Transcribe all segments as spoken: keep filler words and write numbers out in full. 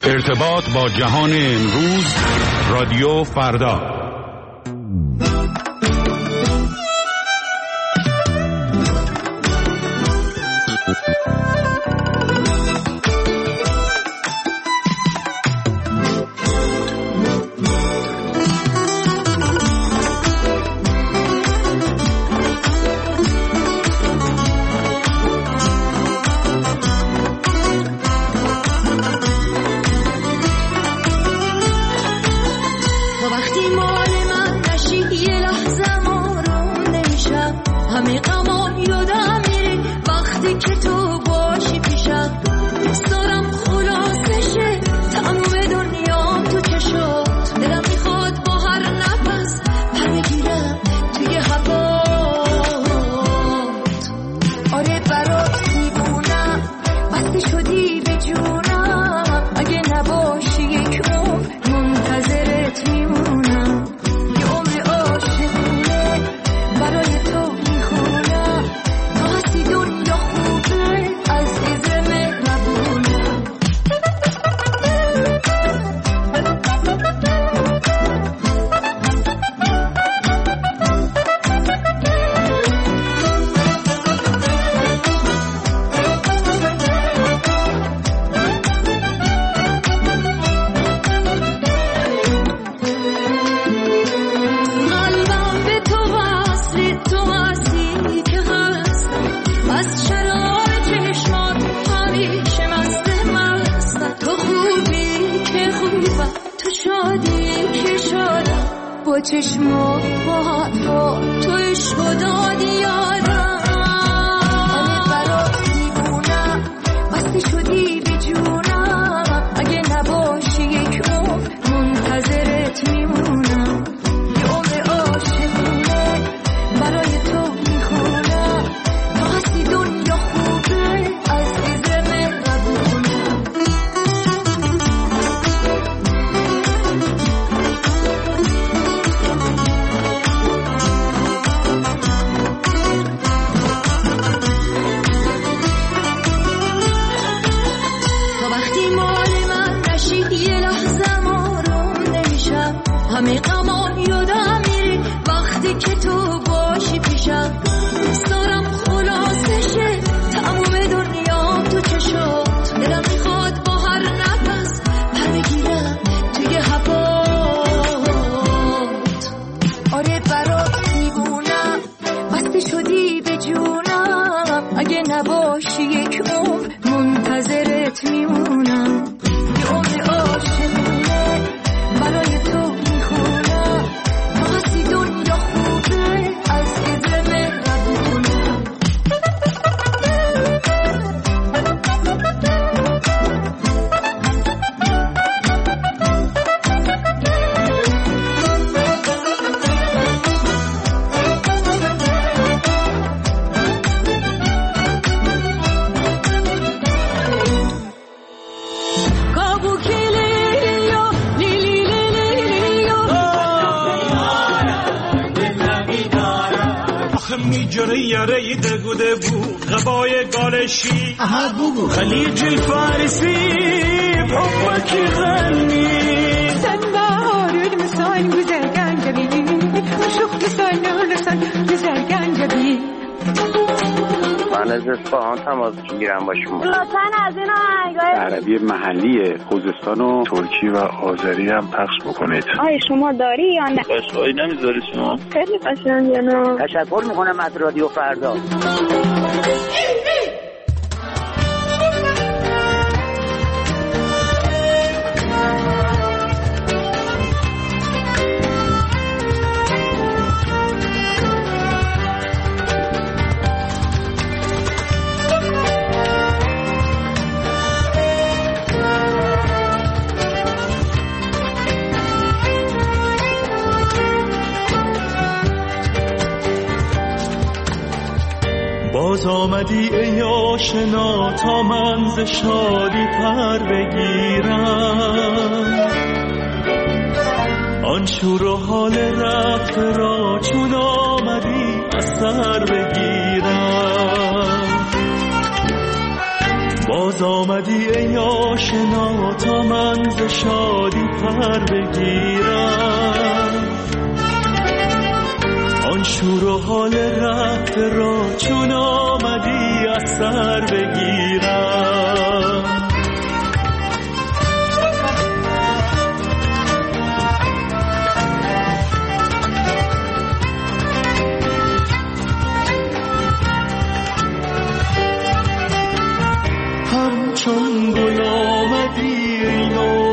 ارتباط با جهان امروز، رادیو فردا. خليج الفارسي بحبك يغني سنبار المسان بزرگان جبيني وشوق لسان ولسان بزرگان جبيني. من از اصفهان تماس میگیرم با شما. لطفاً از این آهنگای عربی محلی خوزستان و ترکی و آذری هم پخش بکنید. آیا شما داری یا نه؟ قشنگی نمیذاری شما؟ خیلی قشنگه. نه تشکر میکنم از رادیو فردا. باز آمدی ای آشنا تا من ز شادی پر بگیرم، آن شور و حال رفت را چون آمدی از سر بگیرم. باز آمدی ای آشنا تا من ز شادی پر بگیرم، آن شور و حال رفته را چون آمدی از سر بگیرم. همچون گل آمدی ای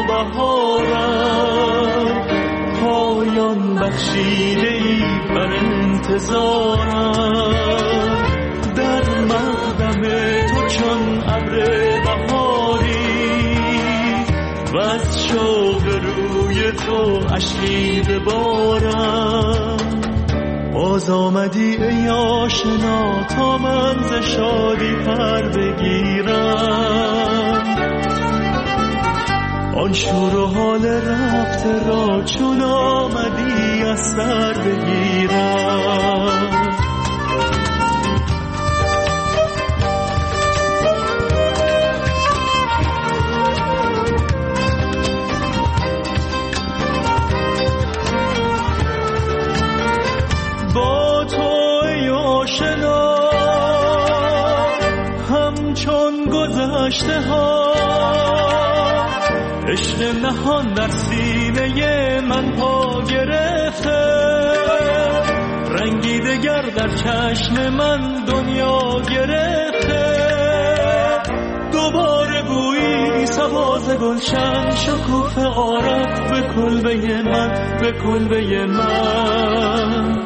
نوبهارم، پایان بخشیده ای بر انتظارم، در مقدم تو چون ابر بهاری و از شوق روی تو اشکی ببارم. باز آمدی ای آشنا تا من ز شادی پر بگیرم، آن شور و حال رفته را چون آمدی از سر بگیرم. با تو ای آشنا همچون گذشته ها، عشق نهان در سینه من پا گرفته، رنگی دگر در چشم من دنیا گرفته. دوباره گویی سباز گلشن شکوفه آرد به کلبه من، به کلبه من.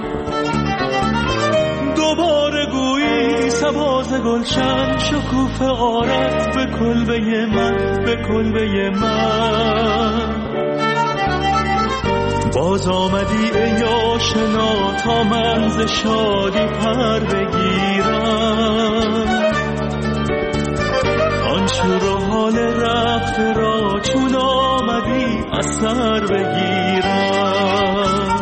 دوباره گویی سباز گلشن شکوفه آرد به کلبه من، به کلبه من. باز آمدی ای آشنا تا من ز شادی پر بگیرم، آن شور و حال رفته را چون آمدی از سر بگیرم.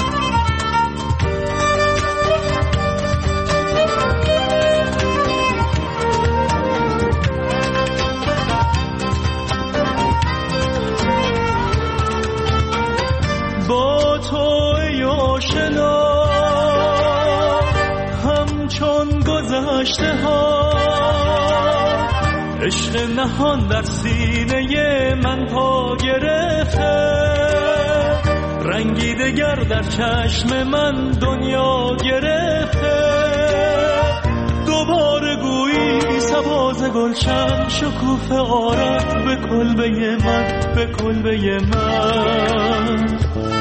با تو ای آشنا همچون گذشته ها، عشق نهان در سینه من پا گرفته، رنگی دگر در چشم من دنیا گرفته. دوباره گویی سباز گلشن شکوفه آرد به کلبه من، به کلبه من.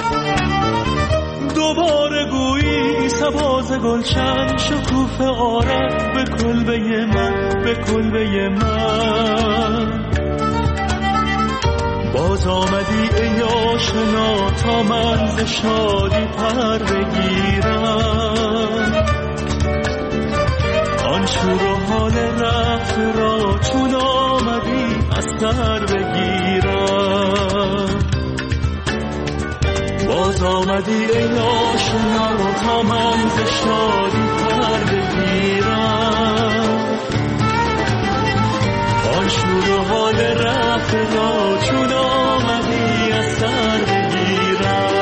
دوباره گویی سباز گلشن شکوفه آرد به کلبه من، به کلبه من. باز آمدی ای آشنا تا من ز شادی پر بگیرم، آن شور و حال رفته را چون آمدی از سر بگیرم. باز آمدی ای آشنا تا من ز شادی پر بگیرم، آن شور و حال رفته را چون آمدی از سر بگیرم.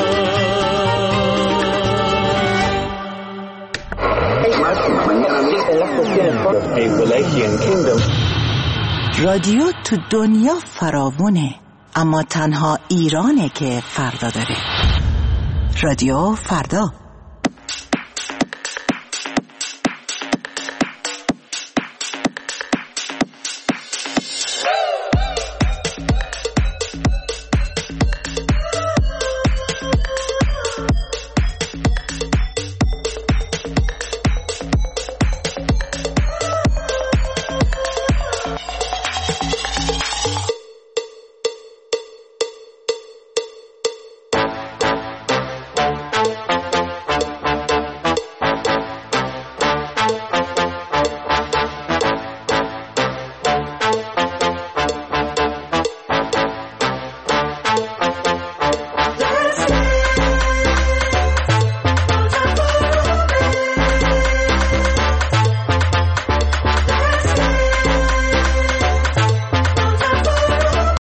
رادیو تو دنیا فراوونه، اما تنها ایرانه که فردا داره. رادیو فردا.